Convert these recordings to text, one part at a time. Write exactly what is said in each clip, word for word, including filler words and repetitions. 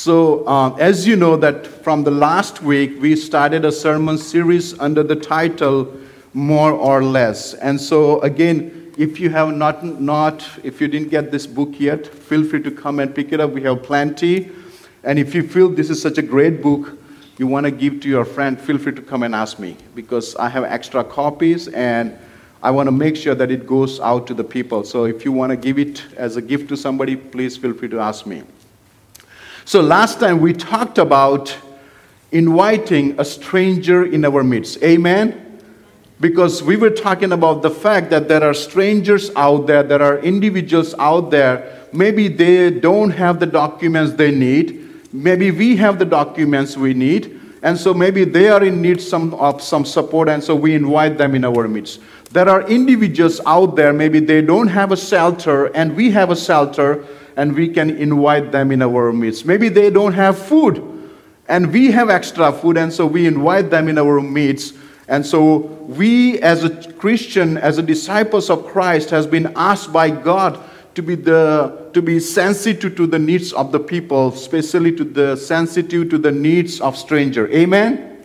So, um, as you know, that from the last week, we started a sermon series under the title, More or Less. And so, again, if you have not, not, if you didn't get this book yet, feel free to come and pick it up. We have plenty. And if you feel this is such a great book, you want to give to your friend, feel free to come and ask me, because I have extra copies, and I want to make sure that it goes out to the people. So if you want to give it as a gift to somebody, please feel free to ask me. So last time we talked about inviting a stranger in our midst. Amen? Because we were talking about the fact that there are strangers out there, there are individuals out there, maybe they don't have the documents they need, maybe we have the documents we need, and so maybe they are in need some, of some support, and so we invite them in our midst. There are individuals out there, maybe they don't have a shelter, and we have a shelter, and we can invite them in our midst. Maybe they don't have food, and we have extra food, and so we invite them in our midst. And so we, as a Christian, as a disciples of Christ, has been asked by God to be the to be sensitive to the needs of the people, especially to the sensitive to the needs of stranger. Amen?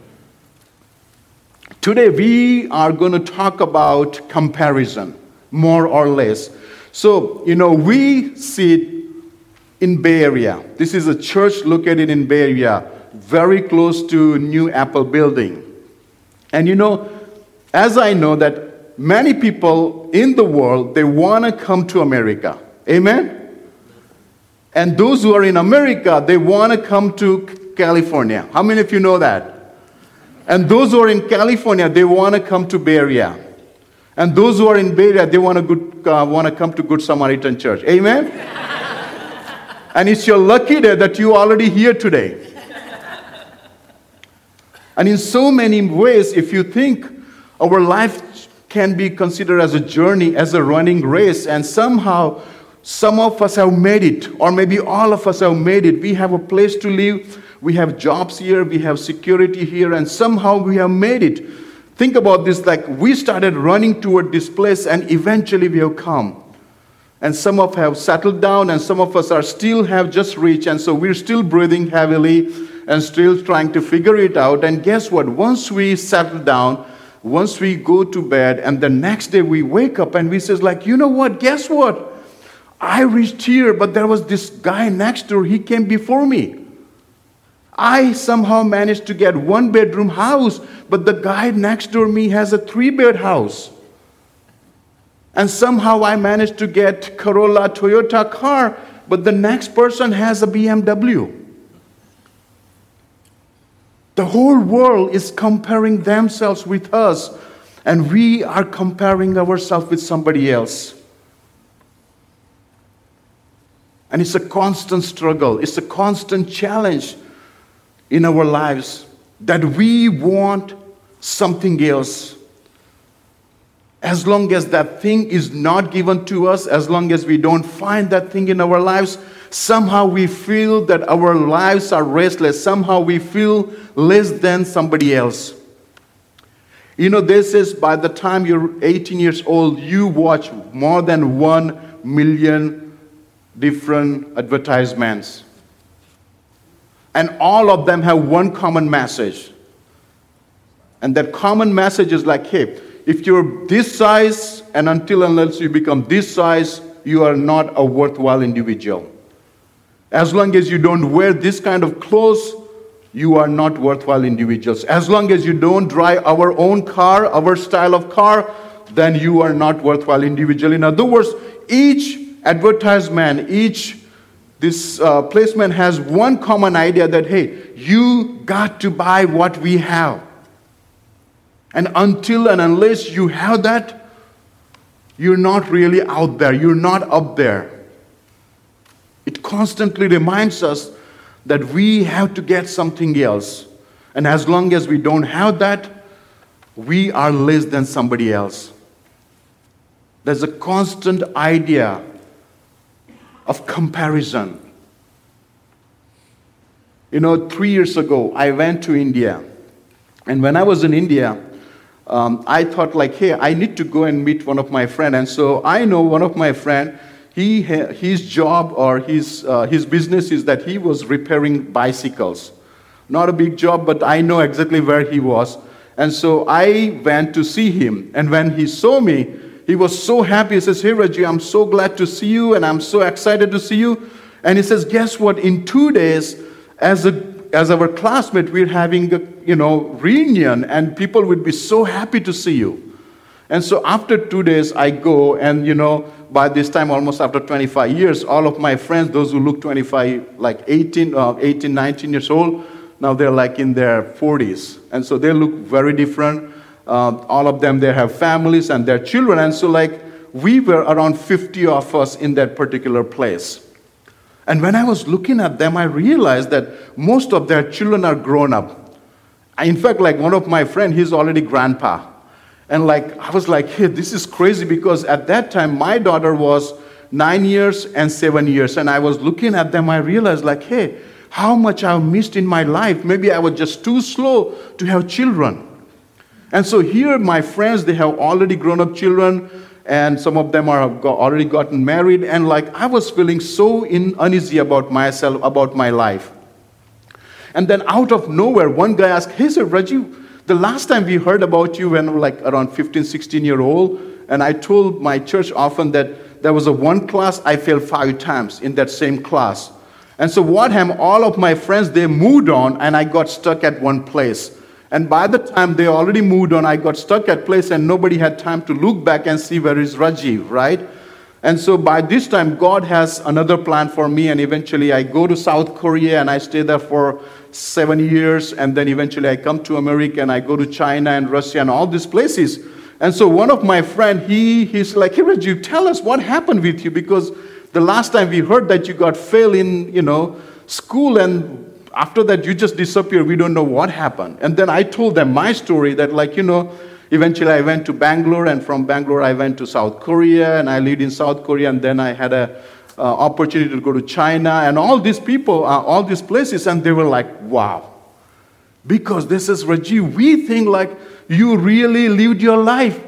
Today we are going to talk about comparison, more or less. So, you know, we sit in Bay Area. This is a church located in Bay Area, very close to New Apple building. And you know, as I know that many people in the world, they want to come to America. Amen? And those who are in America, they want to come to California. How many of you know that? And those who are in California, they want to come to Bay Area. And those who are in Bay Area, they want to, good, uh, want to come to Good Samaritan Church. Amen? And it's your lucky day that you're already here today. And in so many ways, if you think our life can be considered as a journey, as a running race, and somehow some of us have made it, or maybe all of us have made it. We have a place to live, we have jobs here, we have security here, and somehow we have made it. Think about this, like we started running toward this place, and eventually we have come. And some of us have settled down, and some of us are still have just reached, and so we're still breathing heavily, and still trying to figure it out. And guess what? Once we settle down, once we go to bed, and the next day we wake up and we says like, you know what? Guess what? I reached here, but there was this guy next door. He came before me. I somehow managed to get one bedroom house, but the guy next door me has a three bed house. And somehow I managed to get Corolla Toyota car, but the next person has a B M W. The whole world is comparing themselves with us, and we are comparing ourselves with somebody else. And it's a constant struggle. It's a constant challenge in our lives that we want something else. As long as that thing is not given to us, as long as we don't find that thing in our lives, somehow we feel that our lives are restless. Somehow we feel less than somebody else. You know, this is by the time you're eighteen years old, you watch more than one million different advertisements. And all of them have one common message. And that common message is like, hey, if you're this size, and until unless you become this size, you are not a worthwhile individual. As long as you don't wear this kind of clothes, you are not worthwhile individuals. As long as you don't drive our own car, our style of car, then you are not worthwhile individual. In other words, each advertisement, each this uh, placement has one common idea that, hey, you got to buy what we have. And until and unless you have that, you're not really out there. You're not up there. It constantly reminds us that we have to get something else. And as long as we don't have that, we are less than somebody else. There's a constant idea of comparison. You know, three years ago, I went to India. And when I was in India, um, I thought like, hey, I need to go and meet one of my friends. And so I know one of my friends, he ha- his job or his, uh, his business is that he was repairing bicycles. Not a big job, but I know exactly where he was. And so I went to see him. And when he saw me, he was so happy. He says, "Hey, Reggie, I'm so glad to see you, and I'm so excited to see you." And he says, "Guess what? In two days, as a as our classmate, we're having a you know reunion, and people would be so happy to see you." And so after two days, I go, and you know, by this time, almost after twenty-five years, all of my friends, those who look twenty-five, like eighteen, uh, eighteen, nineteen years old, now they're like in their forties. And so they look very different. Uh, all of them, they have families and their children. And so like we were around fifty of us in that particular place. And when I was looking at them, I realized that most of their children are grown up. In fact, like one of my friends, he's already grandpa. And like I was like, hey, this is crazy, because at that time, my daughter was nine years and seven years. And I was looking at them, I realized like, hey, how much I've missed in my life. Maybe I was just too slow to have children. And so here, my friends, they have already grown up children, and some of them are have got, already gotten married. And like I was feeling so in, uneasy about myself, about my life. And then out of nowhere, one guy asked, "Hey, sir, Reggie, the last time we heard about you when we were like around fifteen, sixteen year old, and I told my church often that there was a one class I failed five times in that same class. And so what happened, all of my friends, they moved on, and I got stuck at one place. And by the time they already moved on, I got stuck at place, and nobody had time to look back and see where is Rajiv, right? And so by this time, God has another plan for me, and eventually I go to South Korea, and I stay there for seven years, and then eventually I come to America, and I go to China and Russia and all these places. And so one of my friends, he, he's like, "Hey, Rajiv, tell us what happened with you, because the last time we heard that you got failed in, you know, school, and after that you just disappeared. We don't know what happened." And then I told them my story that, like, you know, eventually I went to Bangalore, and from Bangalore I went to South Korea, and I lived in South Korea, and then I had a uh, opportunity to go to China, and all these people, uh, all these places, and they were like, "Wow." Because this is Rajiv, we think like you really lived your life.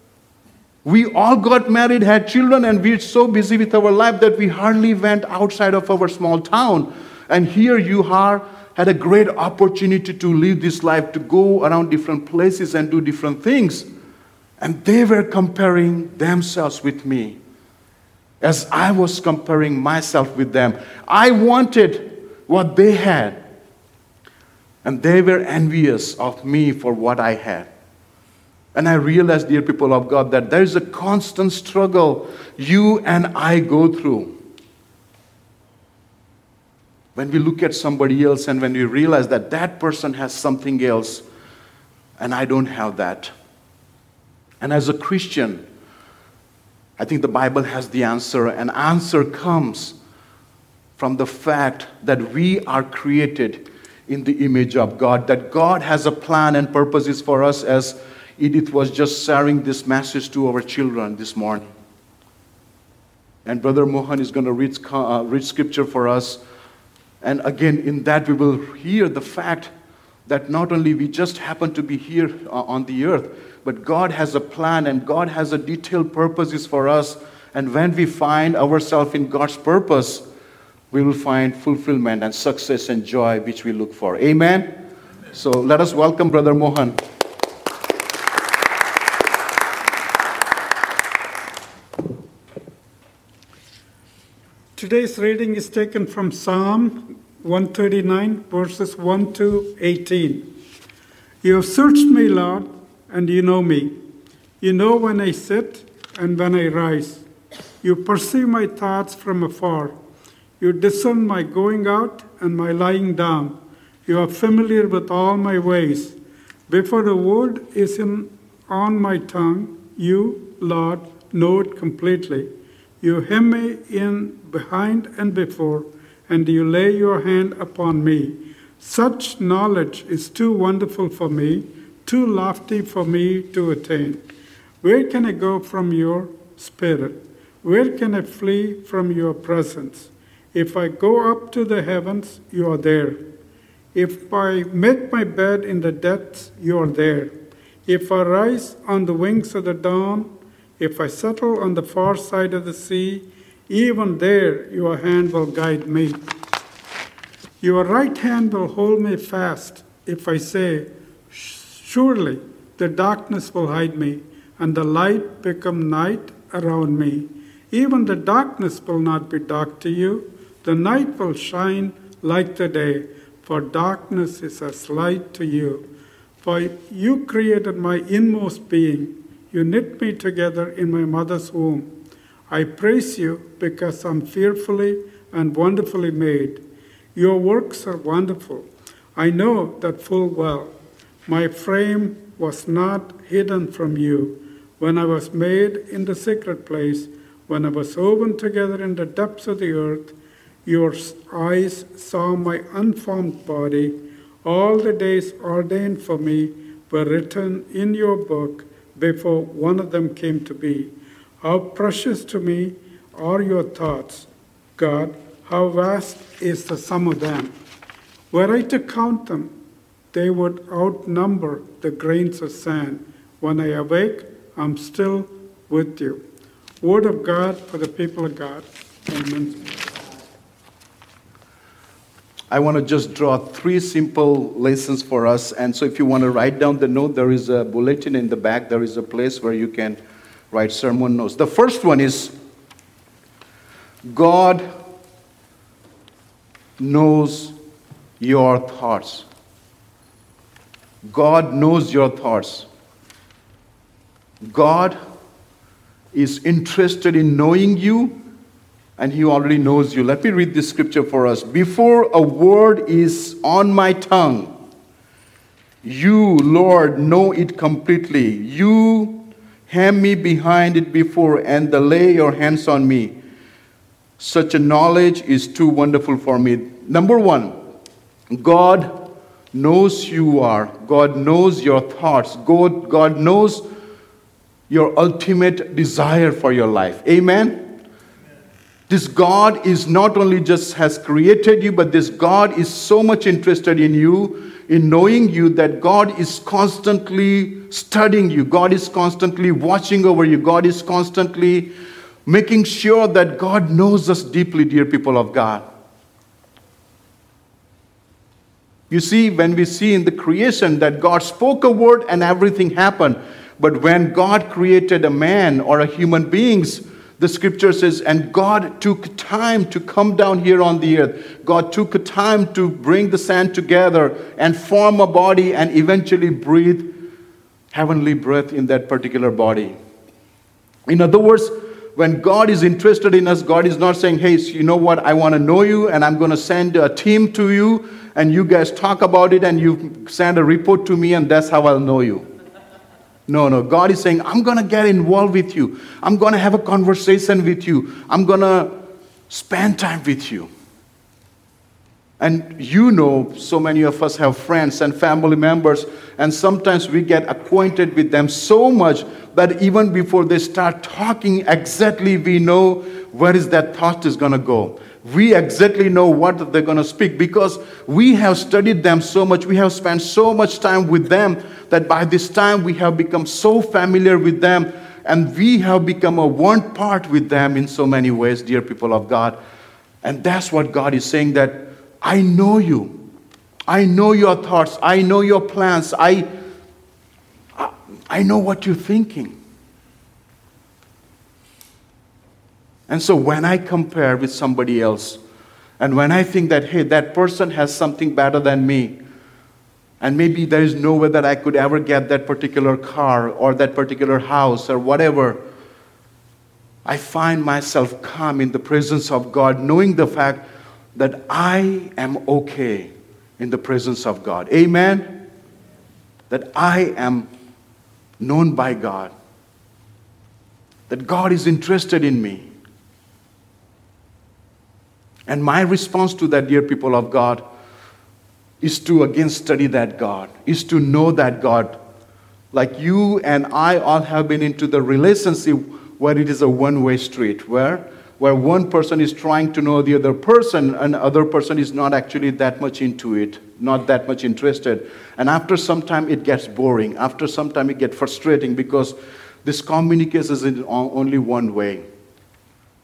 We all got married, had children, and we're so busy with our life that we hardly went outside of our small town. And here you are, had a great opportunity to live this life, to go around different places and do different things. And they were comparing themselves with me, as I was comparing myself with them. I wanted what they had, and they were envious of me for what I had. And I realized, dear people of God, that there is a constant struggle you and I go through. When we look at somebody else, and when we realize that that person has something else and I don't have that. And as a Christian, I think the Bible has the answer. And answer comes from the fact that we are created in the image of God, that God has a plan and purposes for us, as Edith was just sharing this message to our children this morning. And Brother Mohan is going to read, uh, read scripture for us. And again, in that we will hear the fact that not only we just happen to be here uh, on the earth, but God has a plan, and God has a detailed purposes for us. And when we find ourselves in God's purpose, we will find fulfillment and success and joy which we look for. Amen? Amen. So let us welcome Brother Mohan. Today's reading is taken from Psalm one thirty-nine, verses one to eighteen. You have searched me, Lord, and you know me. You know when I sit and when I rise. You perceive my thoughts from afar. You discern my going out and my lying down. You are familiar with all my ways. Before the word is in, on my tongue, you, Lord, know it completely. You hem me in behind and before, and you lay your hand upon me. Such knowledge is too wonderful for me, too lofty for me to attain. Where can I go from your spirit? Where can I flee from your presence? If I go up to the heavens, you are there. If I make my bed in the depths, you are there. If I rise on the wings of the dawn, if I settle on the far side of the sea, Even there your hand will guide me. Your right hand will hold me fast if I say, surely the darkness will hide me, and the light become night around me. Even the darkness will not be dark to you. The night will shine like the day, for darkness is as light to you. For you created my inmost being. You knit me together in my mother's womb. I praise you because I'm fearfully and wonderfully made. Your works are wonderful. I know that full well. My frame was not hidden from you when I was made in the secret place, when I was woven together in the depths of the earth. Your eyes saw my unformed body. All the days ordained for me were written in your book before one of them came to be. How precious to me are your thoughts, God. How vast is the sum of them. Were I to count them, they would outnumber the grains of sand. When I awake, I'm still with you. Word of God for the people of God. Amen. I want to just draw three simple lessons for us. And so if you want to write down the note, there is a bulletin in the back. There is a place where you can write sermon notes. The first one is, God knows your thoughts. God knows your thoughts. God is interested in knowing you, and He already knows you. Let me read this scripture for us. Before a word is on my tongue, you, Lord, know it completely. You hem me behind it before, and lay your hands on me. Such a knowledge is too wonderful for me. Number one, God knows who you are. God knows your thoughts. God, God knows your ultimate desire for your life. Amen? This God is not only just has created you, but this God is so much interested in you, in knowing you, that God is constantly studying you. God is constantly watching over you. God is constantly making sure that God knows us deeply, dear people of God. You see, when we see in the creation that God spoke a word and everything happened. But when God created a man or a human beings, the scripture says, and God took time to come down here on the earth. God took a time to bring the sand together and form a body and eventually breathe heavenly breath in that particular body. In other words, when God is interested in us, God is not saying, hey, you know what, I want to know you and I'm going to send a team to you and you guys talk about it and you send a report to me and that's how I'll know you. No, no. God is saying, I'm going to get involved with you. I'm going to have a conversation with you. I'm going to spend time with you. And you know, so many of us have friends and family members, and sometimes we get acquainted with them so much that even before they start talking, exactly we know where is that thought is going to go. We exactly know what they're going to speak because we have studied them so much. We have spent so much time with them that by this time we have become so familiar with them and we have become a one part with them in so many ways, dear people of God. And that's what God is saying, that I know you. I know your thoughts. I know your plans. I, I know what you're thinking. And so when I compare with somebody else, and when I think that, hey, that person has something better than me, and maybe there is no way that I could ever get that particular car or that particular house or whatever, I find myself calm in the presence of God, knowing the fact that I am okay in the presence of God. Amen? That I am known by God. That God is interested in me. And my response to that, dear people of God, is to again study that God, is to know that God. Like you and I all have been into the relationship where it is a one-way street, where, where one person is trying to know the other person and the other person is not actually that much into it, not that much interested. And after some time it gets boring. After some time it gets frustrating because this communication is in only one way.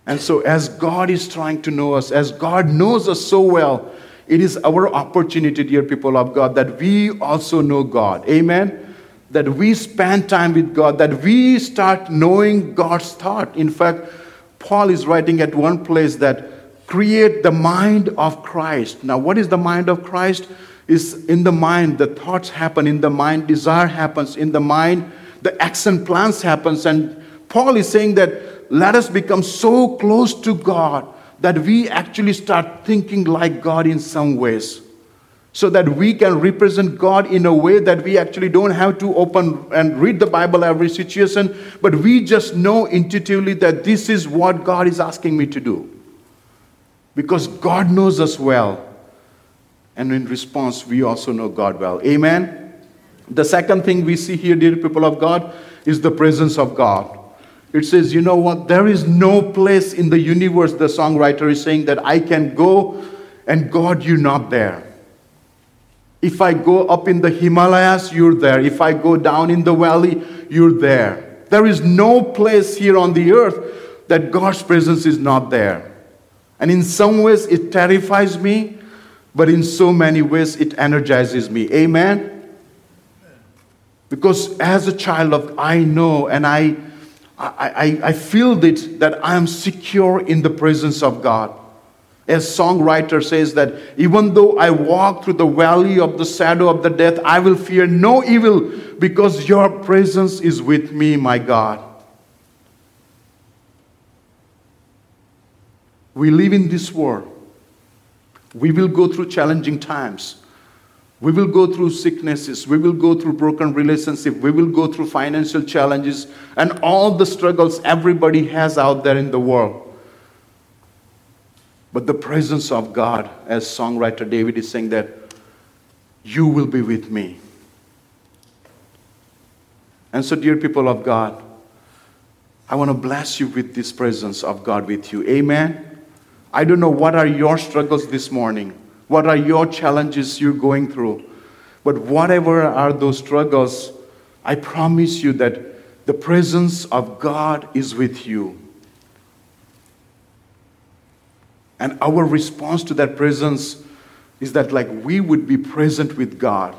And so as God is trying to know us, as God knows us so well, it is our opportunity, dear people of God, that we also know God. Amen? That we spend time with God, that we start knowing God's thought. In fact, Paul is writing at one place that create the mind of Christ. Now, what is the mind of Christ? Is in the mind, the thoughts happen in the mind, desire happens in the mind, the action plans happens. And Paul is saying that let us become so close to God that we actually start thinking like God in some ways, so that we can represent God in a way that we actually don't have to open and read the Bible every situation, but we just know intuitively that this is what God is asking me to do. Because God knows us well. And in response, we also know God well. Amen? The second thing we see here, dear people of God, is the presence of God. It says, you know what? There is no place in the universe, the songwriter is saying, that I can go and God, you're not there. If I go up in the Himalayas, you're there. If I go down in the valley, you're there. There is no place here on the earth that God's presence is not there. And in some ways, it terrifies me. But in so many ways, it energizes me. Amen? Because as a child of, I know and I, I, I, I feel it that I am secure in the presence of God. As songwriter says that, even though I walk through the valley of the shadow of the death, I will fear no evil because your presence is with me, my God. We live in this world. We will go through challenging times. We will go through sicknesses. We will go through broken relationships. We will go through financial challenges and all the struggles everybody has out there in the world. But the presence of God, as songwriter David is saying that, you will be with me. And so, dear people of God, I want to bless you with this presence of God with you. Amen? I don't know what are your struggles this morning. What are your challenges you're going through. But whatever are those struggles, I promise you that the presence of God is with you. And our response to that presence is that like we would be present with God.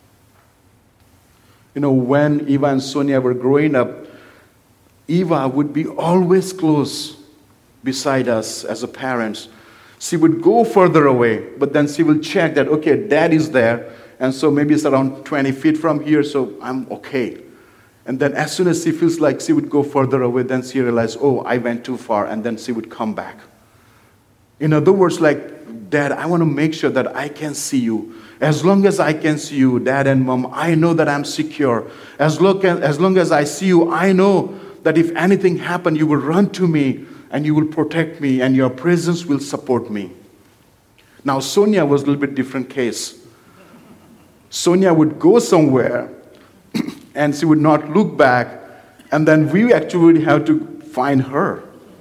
You know, when Eva and Sonia were growing up, Eva would be always close beside us as a parents. She would go further away, but then she will check that, okay, dad is there, and so maybe it's around twenty feet from here, so I'm okay. And then as soon as she feels like she would go further away, then she realized, oh, I went too far, and then she would come back. In other words, like, Dad, I want to make sure that I can see you. As long as I can see you, Dad and Mom, I know that I'm secure. As long as, as long as I see you, I know that if anything happened, you will run to me, and you will protect me, and your presence will support me. Now, Sonia was a little bit different case. Sonia would go somewhere, and she would not look back, and then we actually would have to find her.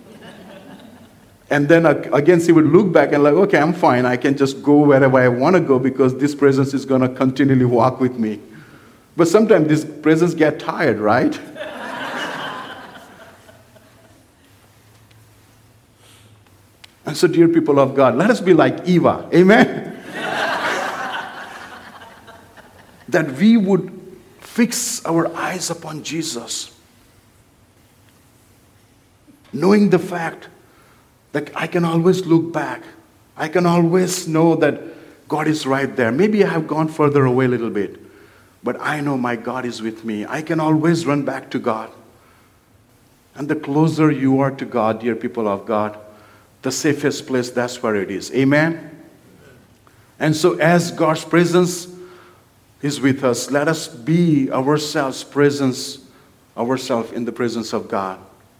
And then again, she would look back and like, okay, I'm fine. I can just go wherever I want to go because this presence is going to continually walk with me. But sometimes this presence get tired, right? And so, dear people of God, let us be like Eva. Amen? That we would fix our eyes upon Jesus. Knowing the fact that I can always look back. I can always know that God is right there. Maybe I have gone further away a little bit. But I know my God is with me. I can always run back to God. And the closer you are to God, dear people of God, the safest place, that's where it is. Amen? And so as God's presence is with us, let us be ourselves presence, ourselves in the presence of God.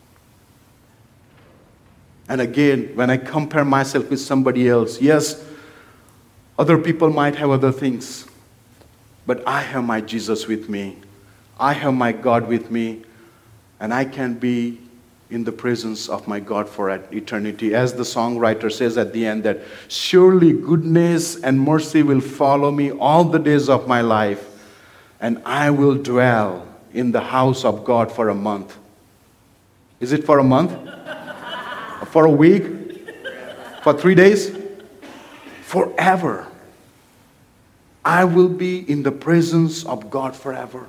And again, when I compare myself with somebody else, yes, other people might have other things, but I have my Jesus with me. I have my God with me, and I can be in the presence of my God for eternity. As the songwriter says at the end that, surely goodness and mercy will follow me all the days of my life, and I will dwell in the house of God for a month. Is it for a month? For a week? For three days? Forever. I will be in the presence of God forever.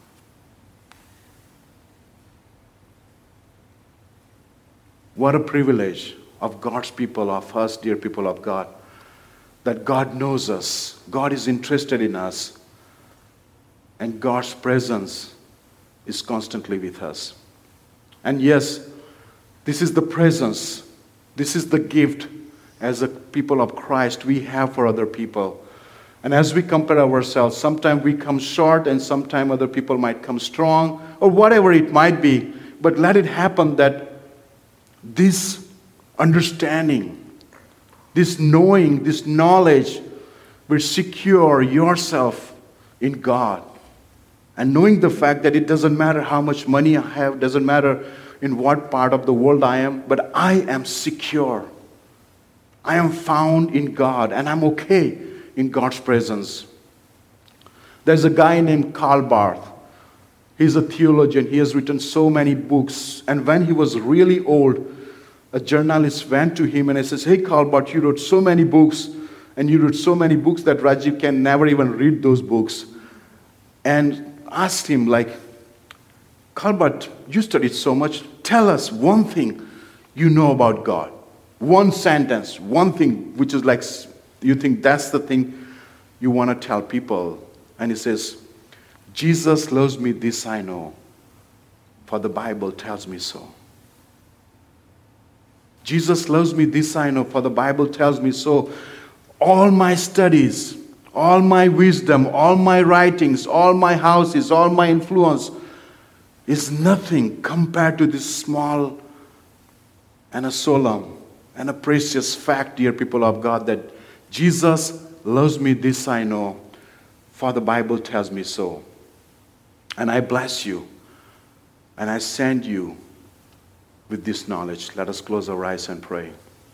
What a privilege of God's people, of us, dear people of God, that God knows us, God is interested in us, and God's presence is constantly with us. And yes, this is the presence, this is the gift as a people of Christ we have for other people. And as we compare ourselves, sometimes we come short and sometimes other people might come strong, or whatever it might be. But let it happen that this understanding, this knowing, this knowledge will secure yourself in God. And knowing the fact that it doesn't matter how much money I have, doesn't matter in what part of the world I am, but I am secure. I am found in God, and I'm okay in God's presence. There's a guy named Karl Barth. He's a theologian. He has written so many books. And when he was really old, a journalist went to him and he says, "Hey, Karl Barth, you wrote so many books, and you wrote so many books that Rajiv can never even read those books." And asked him, like, "Karl Barth, you studied so much. Tell us one thing you know about God. One sentence, one thing, which is like, you think that's the thing you want to tell people." And he says, "Jesus loves me, this I know, for the Bible tells me so." Jesus loves me, this I know, for the Bible tells me so. All my studies, all my wisdom, all my writings, all my houses, all my influence is nothing compared to this small and a solemn and a precious fact, dear people of God, that Jesus loves me, this I know, for the Bible tells me so. And I bless you, and I send you with this knowledge. Let us close our eyes and pray.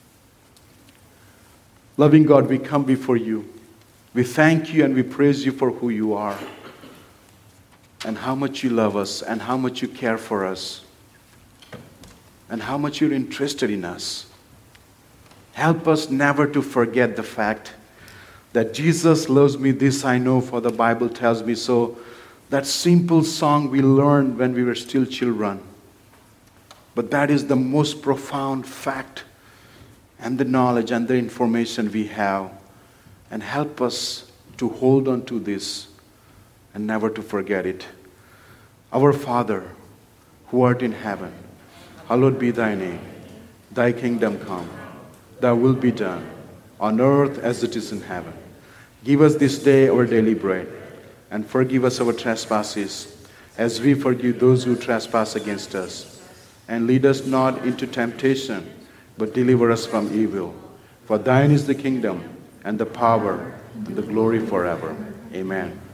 Loving God, we come before you. We thank you and we praise you for who you are, and how much you love us, and how much you care for us, and how much you're interested in us. Help us never to forget the fact that Jesus loves me, this I know, for the Bible tells me so. That simple song we learned when we were still children. But that is the most profound fact and the knowledge and the information we have. And help us to hold on to this and never to forget it. Our Father, who art in heaven, hallowed be thy name. Thy kingdom come. Thy will be done, on earth as it is in heaven. Give us this day our daily bread, and forgive us our trespasses, as we forgive those who trespass against us. And lead us not into temptation, but deliver us from evil. For thine is the kingdom, and the power, and the glory forever. Amen.